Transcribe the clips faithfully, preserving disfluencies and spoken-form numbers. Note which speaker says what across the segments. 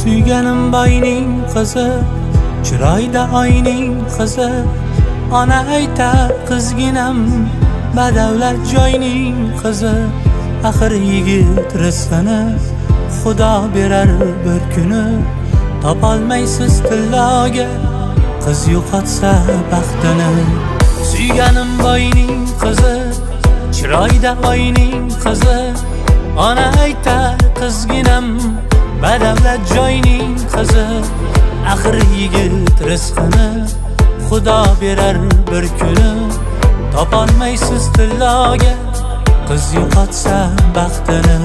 Speaker 1: Suyganim boyning qizi, chiroyda oyning qizi. Ona aytar qizginam, badavlat joyning qizi. Axir yigit rizqini Xudo berar bir kuni. Topolmaysiz tilloga, qiz yo'qotsa baxtini. Suyganim boyning qizi, chiroyda oyning qizi. Ona aytar qizginam, badavlat joyning qizi. Axir yigit rizqini Xudo berar bir kuni. Topolmaysiz tilloga, qiz yo'qotsa baxtini.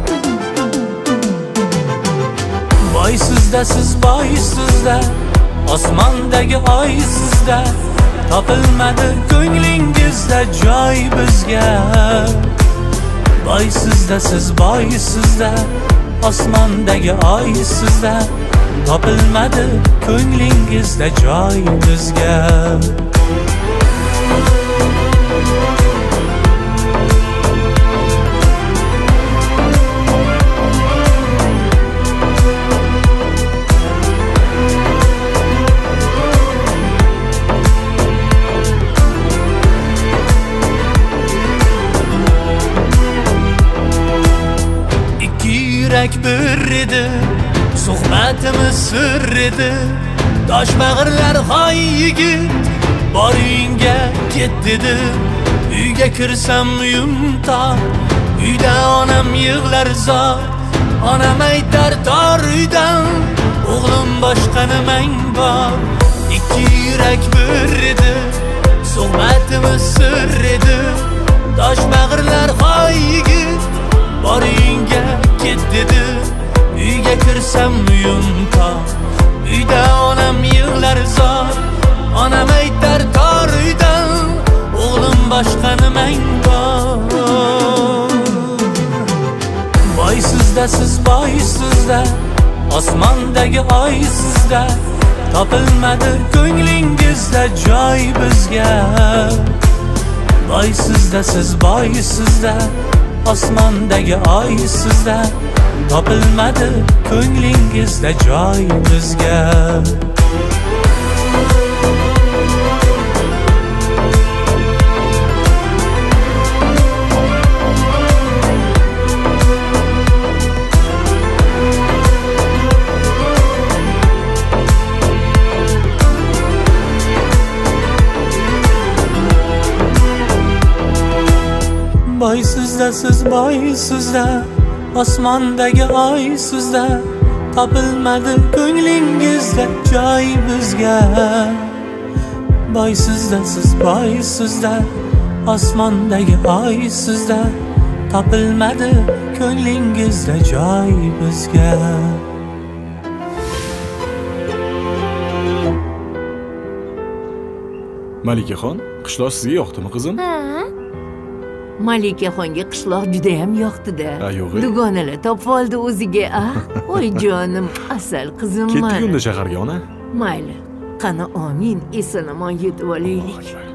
Speaker 1: Boysizda siz boysizda, osmondagi oy sizda. Topilmadi ko'nglingizda joy bizga. Boysizda siz boysizda, osmondagi oy sizda. Topilmadi ko'nglingizda joy bizga. Yurak bir edi, suhbatimiz sir edi. Toshbag'irlar hoy yigit, boringga ket dedi. Uyga kirsam uyim tor, uyda onam yig'lar zor. Onam aytar tor uydan, o'g'lim boshqa nimang bor. Ikki yurak bir edi, suhbatimiz sir edi. Toshbag'irlar hoy yigit, boringga ket dedi. Uyga kirsam uyim tor, uyda onam yig'lar zor. Onam aytar tor uydan, o'g'lim boshqa nimang bor. Boysizda siz boysizda, osmondagi oy sizda. Topilmadi ko'nglingizda joy bizga. Boysizda siz boysizda, osmondagi oy sizda. Topilmadi ko'nglingizda joy bizga. Boysizda siz boysizda, osmondagi oy sizda. Topilmadi ko'nglingizda joy bizga. Boysizda siz boysizda, osmondagi oy sizda. Topilmadi ko'nglingizda joy bizga.
Speaker 2: Malikaxon, qishloq sizga yoqdimi qizim?
Speaker 3: Ha? Malikaxonga qishloq juda ham yoqdi-da. Dugonalar topib oldi o'ziga. Voy jonim, asal qizim.
Speaker 2: Ketdik unda shaharga ona.
Speaker 3: Mayli. Qani amin, eson-omon yetib olaylik.